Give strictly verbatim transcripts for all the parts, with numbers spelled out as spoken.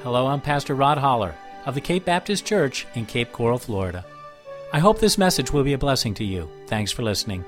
Hello, I'm Pastor Rod Holler of the Cape Baptist Church in Cape Coral, Florida. I hope this message will be a blessing to you. Thanks for listening.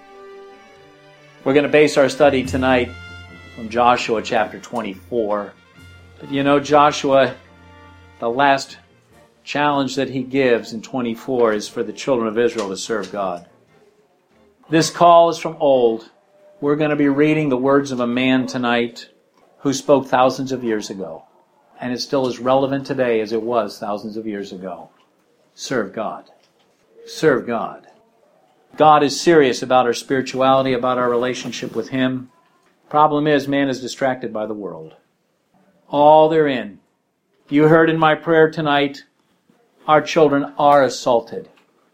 We're going to base our study tonight from Joshua chapter twenty-four. But you know, Joshua, the last challenge that he gives in twenty-four is for the children of Israel to serve God. This call is from old. We're going to be reading the words of a man tonight who spoke thousands of years ago. And it's still as relevant today as it was thousands of years ago. Serve God. Serve God. God is serious about our spirituality, about our relationship with Him. Problem is, man is distracted by the world. All they're in. You heard in my prayer tonight, our children are assaulted.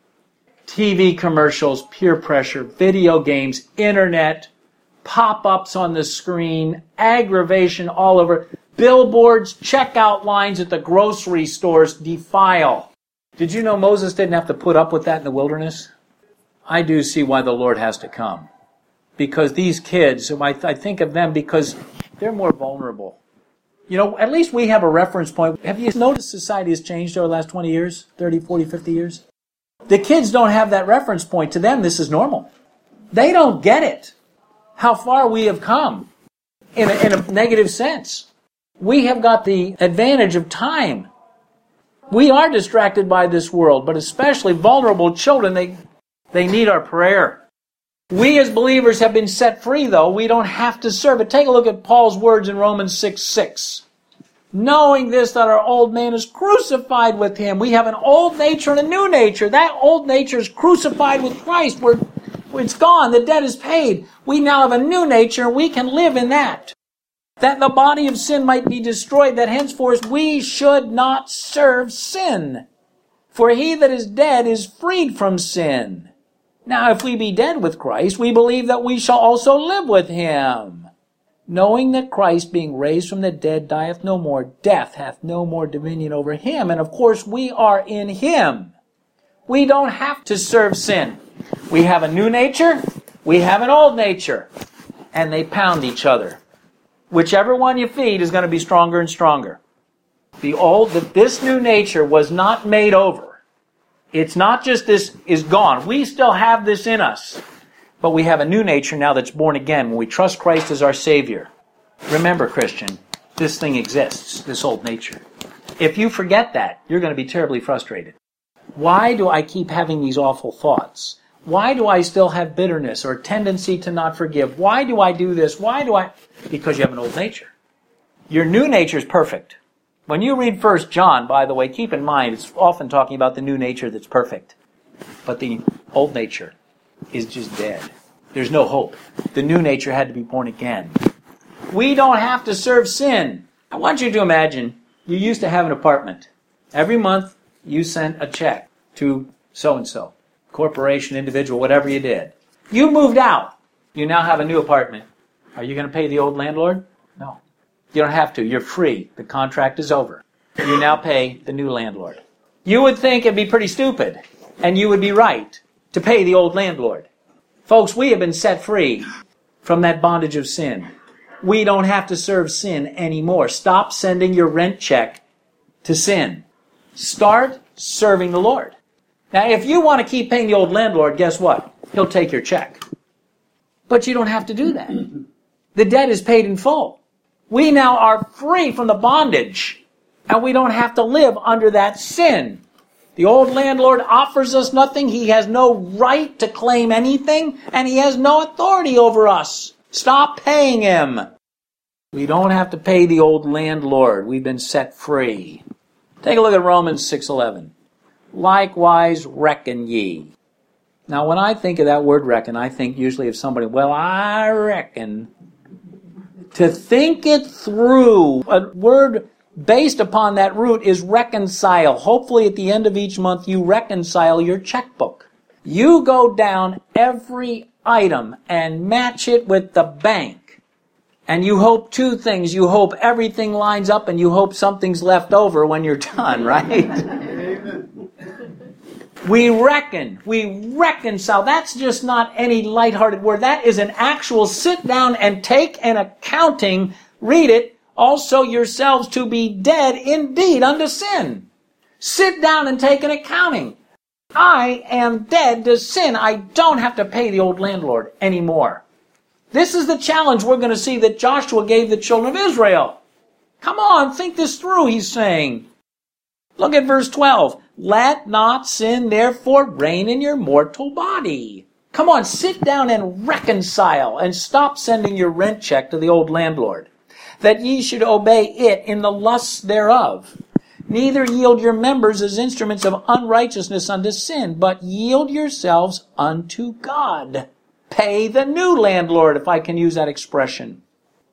T V commercials, peer pressure, video games, internet, pop-ups on the screen, aggravation all over. Billboards, checkout lines at the grocery stores defile. Did you know Moses didn't have to put up with that in the wilderness? I do see why the Lord has to come. Because these kids, I think of them because they're more vulnerable. You know, at least we have a reference point. Have you noticed society has changed over the last twenty years, thirty, forty, fifty years? The kids don't have that reference point. To them, this is normal. They don't get it. How far we have come in a, in a negative sense. We have got the advantage of time. We are distracted by this world, but especially vulnerable children, they, they need our prayer. We as believers have been set free, though. We don't have to serve it. Take a look at Paul's words in Romans six six. Knowing this, that our old man is crucified with Him. We have an old nature and a new nature. That old nature is crucified with Christ. We're, it's gone. The debt is paid. We now have a new nature, and we can live in that. That the body of sin might be destroyed, that henceforth we should not serve sin. For he that is dead is freed from sin. Now if we be dead with Christ, we believe that we shall also live with Him. Knowing that Christ, being raised from the dead, dieth no more, death hath no more dominion over Him. And of course we are in Him. We don't have to serve sin. We have a new nature, we have an old nature, and they pound each other. Whichever one you feed is going to be stronger and stronger. The old, that this new nature was not made over. It's not just this is gone. We still have this in us. But we have a new nature now that's born again when we trust Christ as our Savior. Remember, Christian, this thing exists, this old nature. If you forget that, you're going to be terribly frustrated. Why do I keep having these awful thoughts? Why do I still have bitterness or tendency to not forgive? Why do I do this? Why do I... Because you have an old nature. Your new nature is perfect. When you read First John, by the way, keep in mind, it's often talking about the new nature that's perfect. But the old nature is just dead. There's no hope. The new nature had to be born again. We don't have to serve sin. I want you to imagine you used to have an apartment. Every month you sent a check to so-and-so. Corporation, individual, whatever you did. You moved out. You now have a new apartment. Are you going to pay the old landlord? No. You don't have to. You're free. The contract is over. You now pay the new landlord. You would think it'd be pretty stupid, and you would be right, to pay the old landlord. Folks, we have been set free from that bondage of sin. We don't have to serve sin anymore. Stop sending your rent check to sin. Start serving the Lord. Now, if you want to keep paying the old landlord, guess what? He'll take your check. But you don't have to do that. The debt is paid in full. We now are free from the bondage, and we don't have to live under that sin. The old landlord offers us nothing. He has no right to claim anything, and he has no authority over us. Stop paying him. We don't have to pay the old landlord. We've been set free. Take a look at Romans six eleven. Likewise reckon ye. Now, when I think of that word reckon, I think usually of somebody, well, I reckon. To think it through, a word based upon that root is reconcile. Hopefully at the end of each month you reconcile your checkbook. You go down every item and match it with the bank. And you hope two things. You hope everything lines up and you hope something's left over when you're done, right? We reckon, we reconcile. That's just not any lighthearted word. That is an actual sit down and take an accounting, read it. also yourselves to be dead indeed unto sin. Sit down and take an accounting. I am dead to sin. I don't have to pay the old landlord anymore. This is the challenge we're going to see that Joshua gave the children of Israel. Come on, think this through, he's saying. Look at verse twelve. Let not sin therefore reign in your mortal body. Come on, sit down and reconcile and stop sending your rent check to the old landlord, that ye should obey it in the lusts thereof. Neither yield your members as instruments of unrighteousness unto sin, but yield yourselves unto God. Pay the new landlord, if I can use that expression,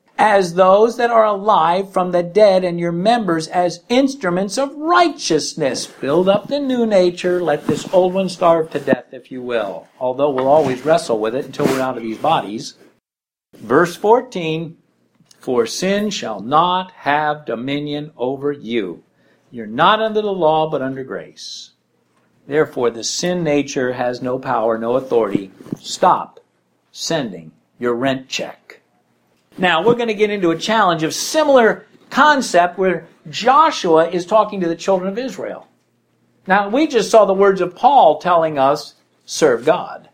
as those that are alive from the dead, and your members as instruments of righteousness. Build up the new nature. Let this old one starve to death, if you will. Although we'll always wrestle with it until we're out of these bodies. Verse fourteen, for sin shall not have dominion over you. You're not under the law, but under grace. Therefore, the sin nature has no power, no authority. Stop sending your rent check. Now, we're going to get into a challenge of similar concept where Joshua is talking to the children of Israel. Now, we just saw the words of Paul telling us, serve God.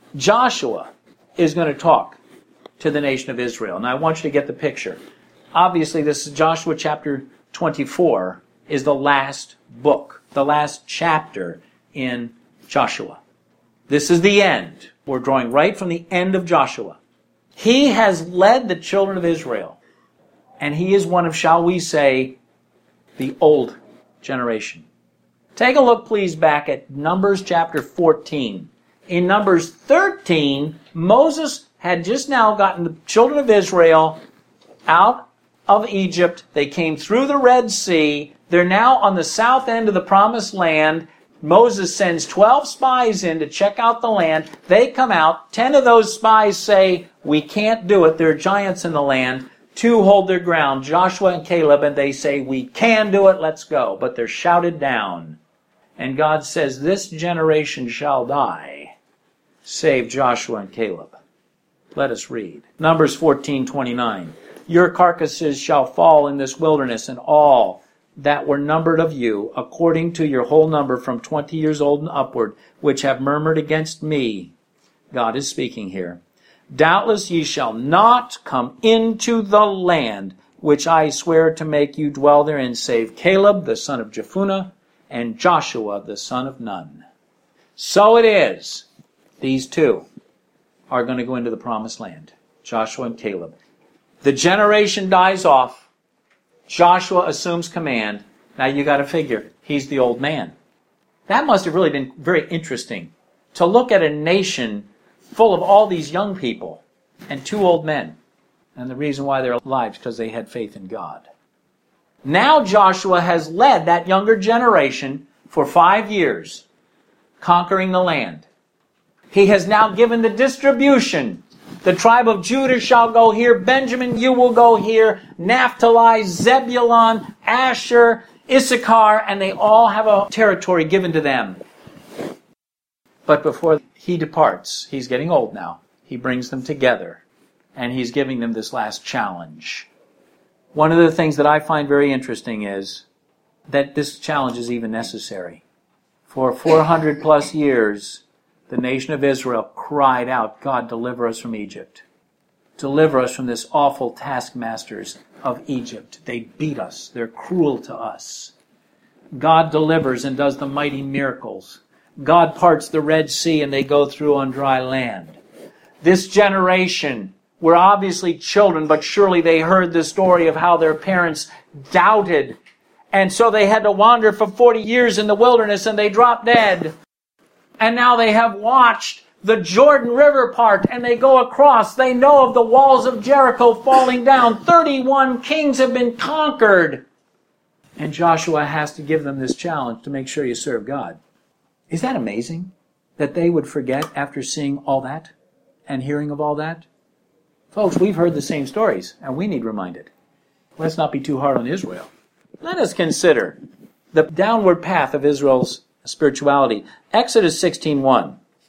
Joshua is going to talk to the nation of Israel. Now, I want you to get the picture. Obviously, this is Joshua chapter twenty-four is the last book, the last chapter in Joshua. This is the end. We're drawing right from the end of Joshua. He has led the children of Israel, and he is one of, shall we say, the old generation. Take a look, please, back at Numbers chapter fourteen. In Numbers thirteen, Moses had just now gotten the children of Israel out of Egypt. They came through the Red Sea. They're now on the south end of the Promised Land. Moses sends twelve spies in to check out the land. They come out. Ten of those spies say, we can't do it. There are giants in the land. Two hold their ground, Joshua and Caleb, and they say, we can do it, let's go. But they're shouted down. And God says, this generation shall die, save Joshua and Caleb. Let us read. Numbers fourteen twenty-nine. Your carcasses shall fall in this wilderness, and all that were numbered of you, according to your whole number from twenty years old and upward, which have murmured against me. God is speaking here. Doubtless ye shall not come into the land which I swear to make you dwell therein, save Caleb the son of Jephunneh and Joshua the son of Nun. So it is. These two are going to go into the promised land. Joshua and Caleb. The generation dies off. Joshua assumes command. Now you got to figure, he's the old man. That must have really been very interesting to look at a nation full of all these young people and two old men. And the reason why they're alive is because they had faith in God. Now Joshua has led that younger generation for five years, conquering the land. He has now given the distribution. The tribe of Judah shall go here. Benjamin, you will go here. Naphtali, Zebulun, Asher, Issachar, and they all have a territory given to them. But before he departs, he's getting old now, he brings them together, and he's giving them this last challenge. One of the things that I find very interesting is that this challenge is even necessary. For four hundred plus years, the nation of Israel cried out, God, deliver us from Egypt. Deliver us from this awful taskmasters of Egypt. They beat us. They're cruel to us. God delivers and does the mighty miracles. God parts the Red Sea and they go through on dry land. This generation were obviously children, but surely they heard the story of how their parents doubted. And so they had to wander for forty years in the wilderness and they dropped dead. And now they have watched the Jordan River part and they go across. They know of the walls of Jericho falling down. thirty-one kings have been conquered. And Joshua has to give them this challenge to make sure you serve God. Is that amazing? That they would forget after seeing all that and hearing of all that? Folks, we've heard the same stories and we need reminded. Let's not be too hard on Israel. Let us consider the downward path of Israel's spirituality. Exodus sixteen one.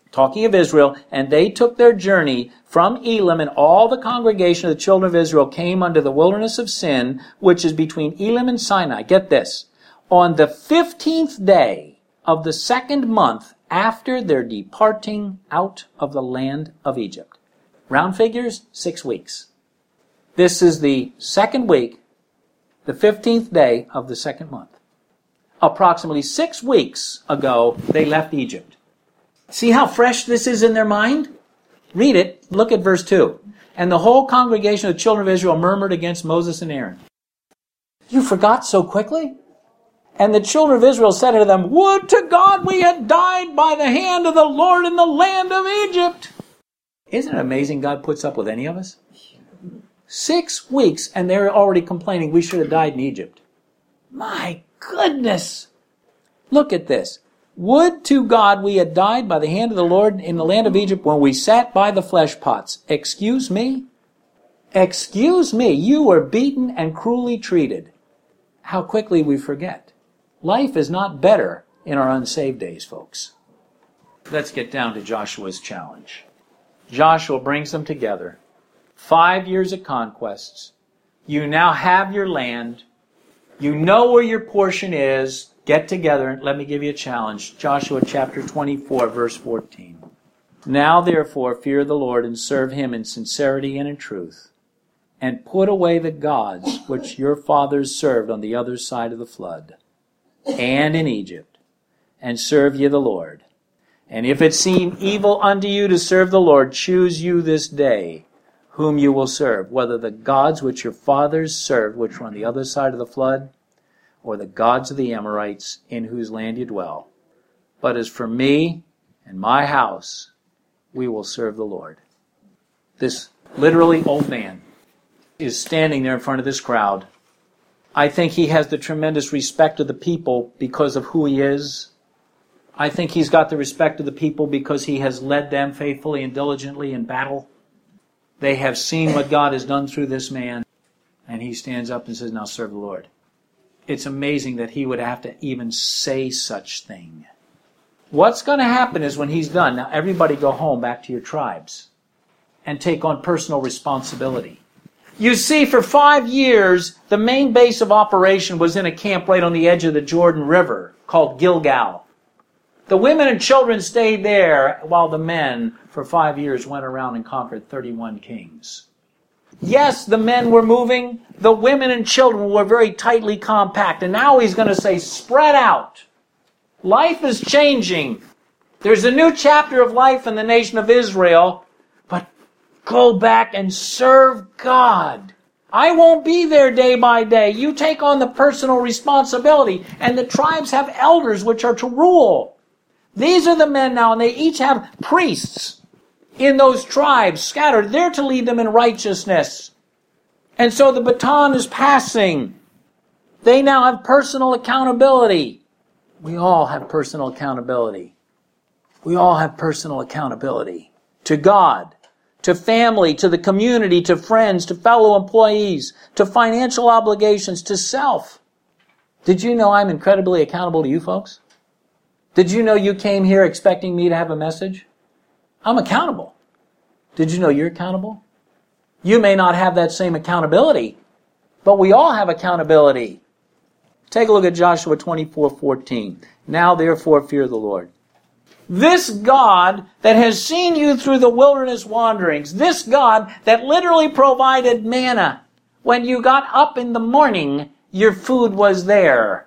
talking of Israel, and they took their journey from Elim, and all the congregation of the children of Israel came unto the wilderness of Sin, which is between Elim and Sinai. Get this. On the fifteenth day of the second month after their departing out of the land of Egypt. Round figures, six weeks. This is the second week, the fifteenth day of the second month. Approximately six weeks ago, they left Egypt. See how fresh this is in their mind? Read it. Look at verse two. And the whole congregation of the children of Israel murmured against Moses and Aaron. You forgot so quickly? And the children of Israel said unto them, Would to God we had died by the hand of the Lord in the land of Egypt. Isn't it amazing God puts up with any of us? Six weeks and they're already complaining we should have died in Egypt. My goodness. Look at this. Would to God we had died by the hand of the Lord in the land of Egypt when we sat by the flesh pots. Excuse me? Excuse me, you were beaten and cruelly treated. How quickly we forget. Life is not better in our unsaved days, folks. Let's get down to Joshua's challenge. Joshua brings them together. Five years of conquests. You now have your land. You know where your portion is. Get together. Let me give you a challenge. Joshua chapter twenty-four, verse fourteen. Now therefore fear the Lord and serve him in sincerity and in truth, and put away the gods which your fathers served on the other side of the flood, and in Egypt, and serve ye the Lord. And if it seem evil unto you to serve the Lord, choose you this day whom you will serve, whether the gods which your fathers served, which were on the other side of the flood, or the gods of the Amorites in whose land you dwell. But as for me and my house, we will serve the Lord. This literally old man is standing there in front of this crowd. I think he has the tremendous respect of the people because of who he is. I think he's got the respect of the people because he has led them faithfully and diligently in battle. They have seen what God has done through this man. And he stands up and says, now serve the Lord. It's amazing that he would have to even say such thing. What's going to happen is when he's done, now everybody go home back to your tribes and take on personal responsibility. You see, for five years, the main base of operation was in a camp right on the edge of the Jordan River called Gilgal. The women and children stayed there while the men, for five years, went around and conquered thirty-one kings. Yes, the men were moving. The women and children were very tightly compact. And now he's going to say, spread out. Life is changing. There's a new chapter of life in the nation of Israel. But go back and serve God. I won't be there day by day. You take on the personal responsibility. And the tribes have elders which are to rule. These are the men now, and they each have priests in those tribes scattered. They're to lead them in righteousness. And so the baton is passing. They now have personal accountability. We all have personal accountability. We all have personal accountability to God, to family, to the community, to friends, to fellow employees, to financial obligations, to self. Did you know I'm incredibly accountable to you folks? Did you know you came here expecting me to have a message? I'm accountable. Did you know you're accountable? You may not have that same accountability, but we all have accountability. Take a look at Joshua twenty-four fourteen. Now therefore fear the Lord. This God that has seen you through the wilderness wanderings, this God that literally provided manna. When you got up in the morning, your food was there.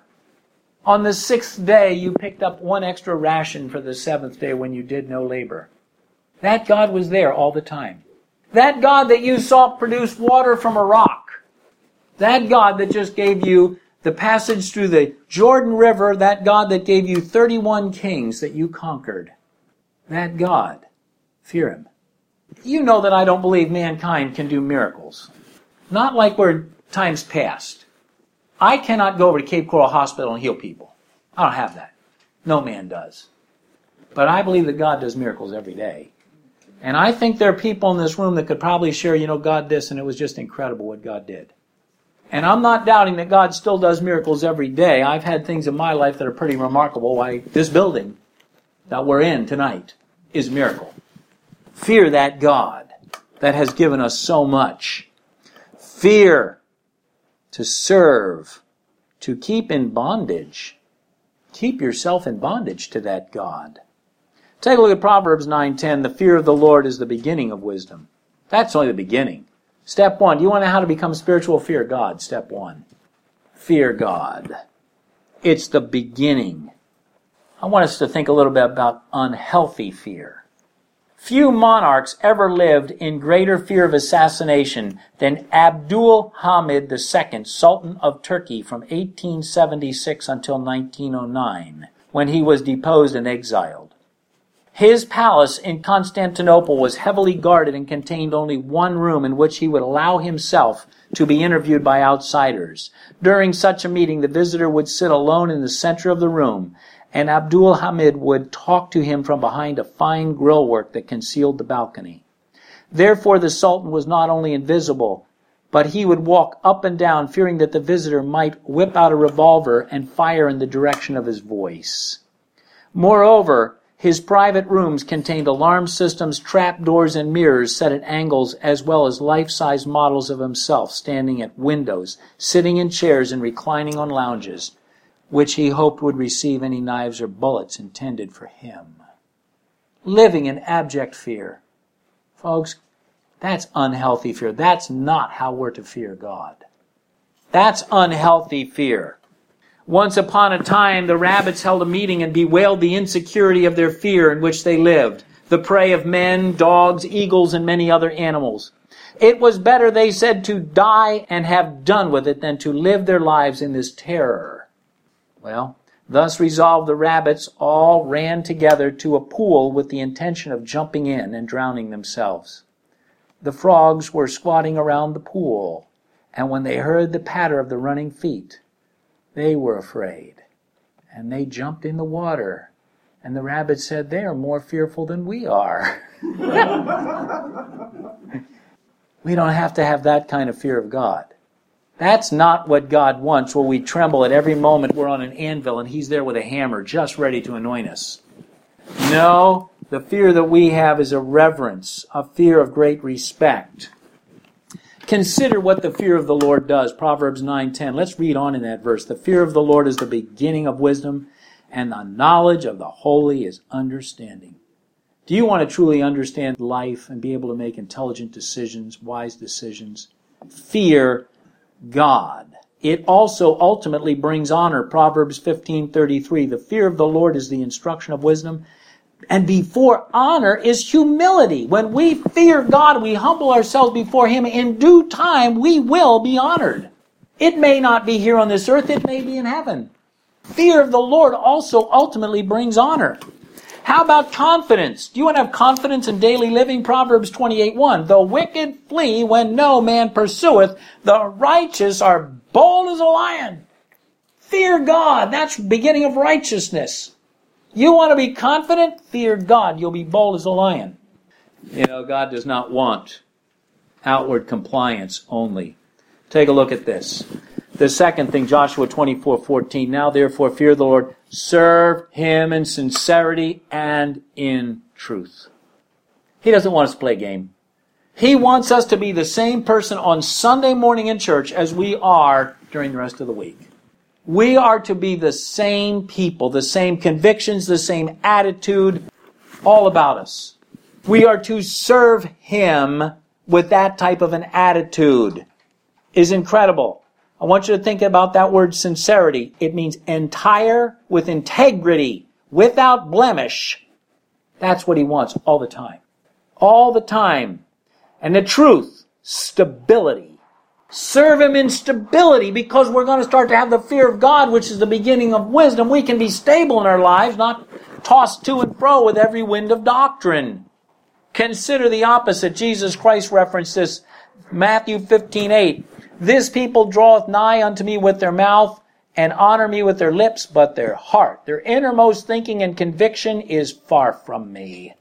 On the sixth day, you picked up one extra ration for the seventh day when you did no labor. That God was there all the time. That God that you saw produce water from a rock. That God that just gave you the passage through the Jordan River. That God that gave you thirty-one kings that you conquered. That God. Fear him. You know that I don't believe mankind can do miracles. Not like we're times past. I cannot go over to Cape Coral Hospital and heal people. I don't have that. No man does. But I believe that God does miracles every day. And I think there are people in this room that could probably share, you know, God this, and it was just incredible what God did. And I'm not doubting that God still does miracles every day. I've had things in my life that are pretty remarkable, like this building that we're in tonight. is miracle. Fear that God that has given us so much. Fear to serve, to keep in bondage. Keep yourself in bondage to that God. Take a look at Proverbs nine ten. The fear of the Lord is the beginning of wisdom. That's only the beginning. Step one. Do you want to know how to become spiritual? Fear God. Step one. Fear God. It's the beginning. I want us to think a little bit about unhealthy fear. Few monarchs ever lived in greater fear of assassination than Abdul Hamid the Second, Sultan of Turkey, from eighteen seventy-six until nineteen oh nine, when he was deposed and exiled. His palace in Constantinople was heavily guarded and contained only one room in which he would allow himself to be interviewed by outsiders. During such a meeting, the visitor would sit alone in the center of the room, and Abdul Hamid would talk to him from behind a fine grillwork that concealed the balcony. Therefore, the Sultan was not only invisible, but he would walk up and down, fearing that the visitor might whip out a revolver and fire in the direction of his voice. Moreover, his private rooms contained alarm systems, trapdoors, and mirrors set at angles, as well as life-size models of himself standing at windows, sitting in chairs, and reclining on lounges, which he hoped would receive any knives or bullets intended for him. Living in abject fear. Folks, that's unhealthy fear. That's not how we're to fear God. That's unhealthy fear. Once upon a time, the rabbits held a meeting and bewailed the insecurity of their fear in which they lived, the prey of men, dogs, eagles, and many other animals. It was better, they said, to die and have done with it than to live their lives in this terror. Well, thus resolved, the rabbits all ran together to a pool with the intention of jumping in and drowning themselves. The frogs were squatting around the pool, and when they heard the patter of the running feet, they were afraid, and they jumped in the water. And the rabbits said, "They are more fearful than we are." We don't have to have that kind of fear of God. That's not what God wants, where we tremble at every moment we're on an anvil and He's there with a hammer just ready to anoint us. No, the fear that we have is a reverence, a fear of great respect. Consider what the fear of the Lord does. Proverbs nine ten. Let's read on in that verse. The fear of the Lord is the beginning of wisdom, and the knowledge of the holy is understanding. Do you want to truly understand life and be able to make intelligent decisions, wise decisions? Fear God. It also ultimately brings honor. Proverbs fifteen thirty-three. The fear of the Lord is the instruction of wisdom, and before honor is humility. When we fear God, we humble ourselves before Him. In due time, we will be honored. It may not be here on this earth, it may be in heaven. Fear of the Lord also ultimately brings honor. How about confidence? Do you want to have confidence in daily living? Proverbs twenty-eight one. The wicked flee when no man pursueth. The righteous are bold as a lion. Fear God. That's the beginning of righteousness. You want to be confident? Fear God. You'll be bold as a lion. You know, God does not want outward compliance only. Take a look at this. The second thing, Joshua twenty-four fourteen. Now therefore fear the Lord. Serve Him in sincerity and in truth. He doesn't want us to play a game. He wants us to be the same person on Sunday morning in church as we are during the rest of the week. We are to be the same people, the same convictions, the same attitude, all about us. We are to serve Him with that type of an attitude. Is incredible. I want you to think about that word sincerity. It means entire, with integrity, without blemish. That's what He wants all the time. All the time. And the truth, stability. Serve Him in stability, because we're going to start to have the fear of God, which is the beginning of wisdom. We can be stable in our lives, not tossed to and fro with every wind of doctrine. Consider the opposite. Jesus Christ referenced this, Matthew fifteen eight. This people draweth nigh unto me with their mouth, and honor me with their lips, but their heart, their innermost thinking and conviction is far from me.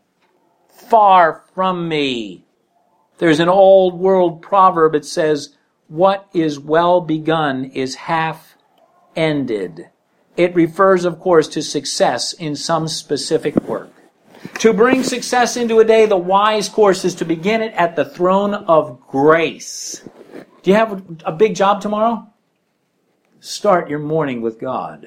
Far from me. There's an old world proverb. It says, what is well begun is half ended. It refers, of course, to success in some specific work. To bring success into a day, the wise course is to begin it at the throne of grace. Do you have a big job tomorrow? Start your morning with God.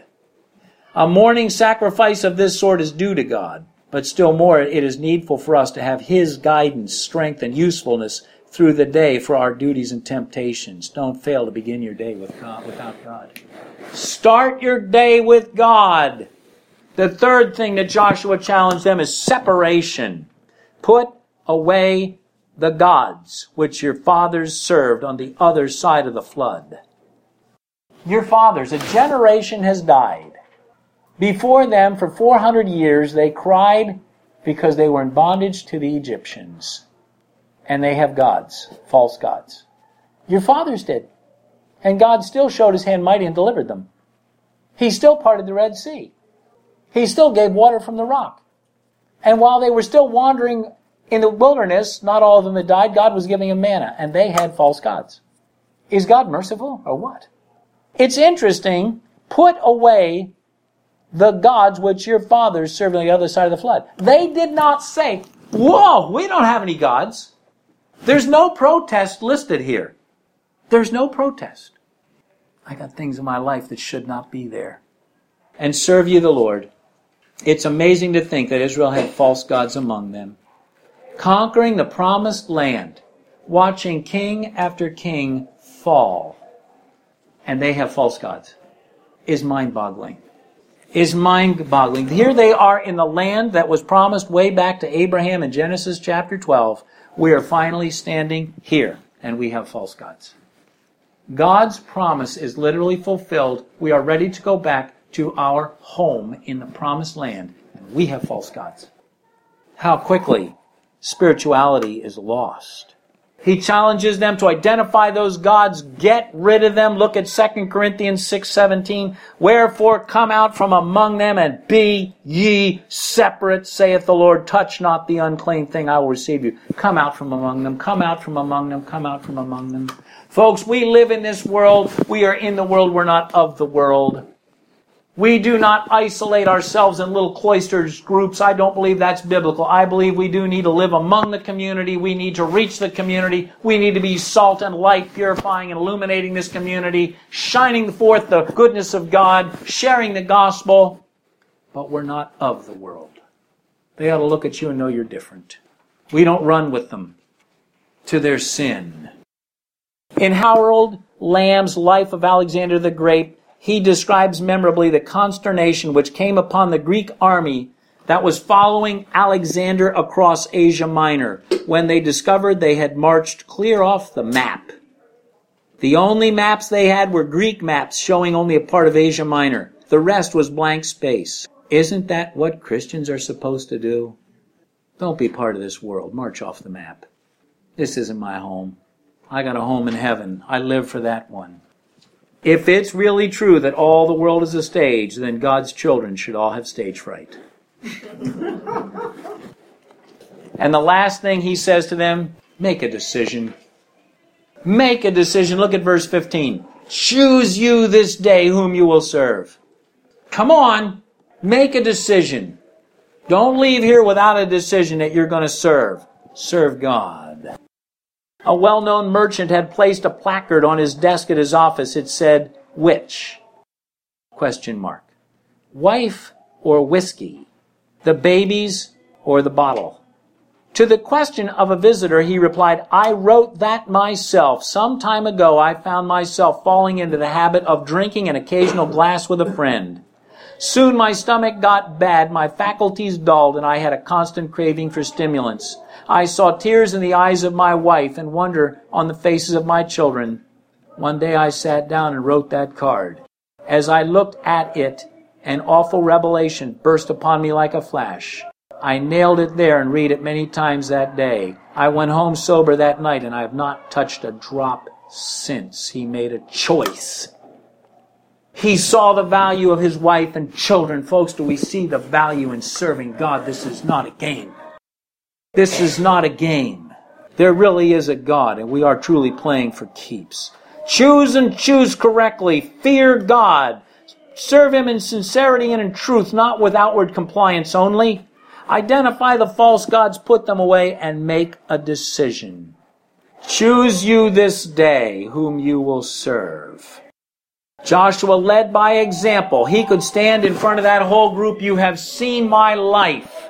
A morning sacrifice of this sort is due to God, but still more, it is needful for us to have His guidance, strength, and usefulness through the day for our duties and temptations. Don't fail to begin your day with God, without God. Start your day with God. The third thing that Joshua challenged them is separation. Put away the gods which your fathers served on the other side of the flood. Your fathers, a generation has died. Before them, for four hundred years, they cried because they were in bondage to the Egyptians. And they have gods, false gods. Your fathers did. And God still showed His hand mighty and delivered them. He still parted the Red Sea. He still gave water from the rock. And while they were still wandering in the wilderness, not all of them had died, God was giving them manna, and they had false gods. Is God merciful or what? It's interesting, put away the gods which your fathers served on the other side of the flood. They did not say, whoa, we don't have any gods. There's no protest listed here. There's no protest. I got things in my life that should not be there. And serve ye the Lord. It's amazing to think that Israel had false gods among them. Conquering the promised land, watching king after king fall, and they have false gods, is mind-boggling. Is mind-boggling. Here they are in the land that was promised way back to Abraham in Genesis chapter twelve. We are finally standing here, and we have false gods. God's promise is literally fulfilled. We are ready to go back to our home in the promised land, and we have false gods. How quickly spirituality is lost. He challenges them to identify those gods, get rid of them. Look at Second Corinthians six seventeen. Wherefore come out from among them and be ye separate, saith the Lord. Touch not the unclean thing, I will receive you. Come out from among them, come out from among them, come out from among them. Folks, we live in this world. We are in the world. We're not of the world. We do not isolate ourselves in little cloisters groups. I don't believe that's biblical. I believe we do need to live among the community. We need to reach the community. We need to be salt and light, purifying and illuminating this community, shining forth the goodness of God, sharing the gospel. But we're not of the world. They ought to look at you and know you're different. We don't run with them to their sin. In Harold Lamb's Life of Alexander the Great, he describes memorably the consternation which came upon the Greek army that was following Alexander across Asia Minor when they discovered they had marched clear off the map. The only maps they had were Greek maps showing only a part of Asia Minor. The rest was blank space. Isn't that what Christians are supposed to do? Don't be part of this world. March off the map. This isn't my home. I got a home in heaven. I live for that one. If it's really true that all the world is a stage, then God's children should all have stage fright. And the last thing he says to them, make a decision. Make a decision. Look at verse fifteen. Choose you this day whom you will serve. Come on, make a decision. Don't leave here without a decision that you're going to serve. Serve God. A well-known merchant had placed a placard on his desk at his office. It said, which? Question mark. Wife or whiskey? The babies or the bottle? To the question of a visitor, he replied, I wrote that myself. Some time ago, I found myself falling into the habit of drinking an occasional glass with a friend. Soon my stomach got bad, my faculties dulled, and I had a constant craving for stimulants. I saw tears in the eyes of my wife and wonder on the faces of my children. One day I sat down and wrote that card. As I looked at it, an awful revelation burst upon me like a flash. I nailed it there and read it many times that day. I went home sober that night, and I have not touched a drop since. He made a choice. He saw the value of his wife and children. Folks, do we see the value in serving God? This is not a game. This is not a game. There really is a God, and we are truly playing for keeps. Choose and choose correctly. Fear God. Serve Him in sincerity and in truth, not with outward compliance only. Identify the false gods, put them away, and make a decision. Choose you this day whom you will serve. Joshua led by example. He could stand in front of that whole group. You have seen my life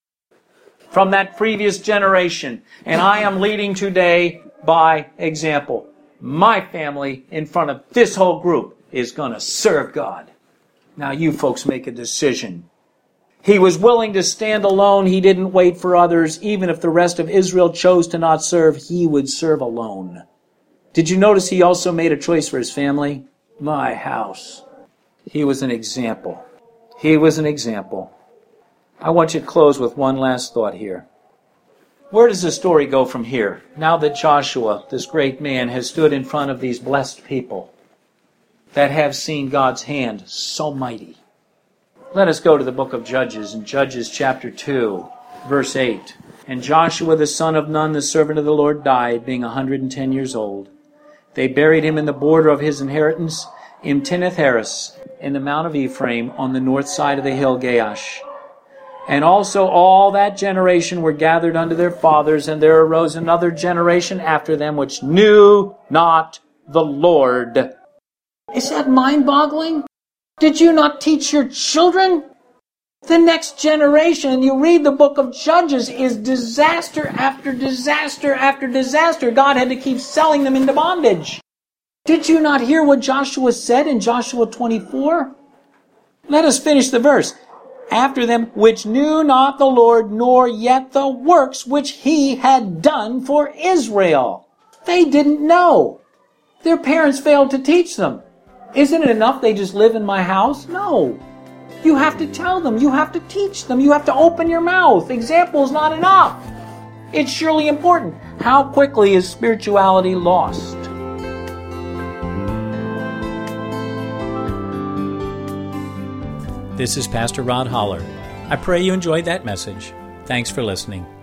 from that previous generation, and I am leading today by example. My family in front of this whole group is going to serve God. Now you folks make a decision. He was willing to stand alone. He didn't wait for others. Even if the rest of Israel chose to not serve, he would serve alone. Did you notice he also made a choice for his family? My house. He was an example. He was an example. I want you to close with one last thought here. Where does the story go from here? Now that Joshua, this great man, has stood in front of these blessed people that have seen God's hand so mighty. Let us go to the book of Judges, in Judges chapter two, verse eight. And Joshua the son of Nun, the servant of the Lord, died, being a hundred and ten years old. They buried him in the border of his inheritance, in Timnath-Heres, in the mount of Ephraim, on the north side of the hill Gaash. And also all that generation were gathered unto their fathers, and there arose another generation after them, which knew not the Lord. Is that mind-boggling? Did you not teach your children? The next generation, you read the book of Judges, is disaster after disaster after disaster. God had to keep selling them into bondage. Did you not hear what Joshua said in Joshua twenty-four? Let us finish the verse. After them, which knew not the Lord, nor yet the works which he had done for Israel. They didn't know. Their parents failed to teach them. Isn't it enough they just live in my house? No. You have to tell them. You have to teach them. You have to open your mouth. Example is not enough. It's surely important. How quickly is spirituality lost? This is Pastor Rod Holler. I pray you enjoyed that message. Thanks for listening.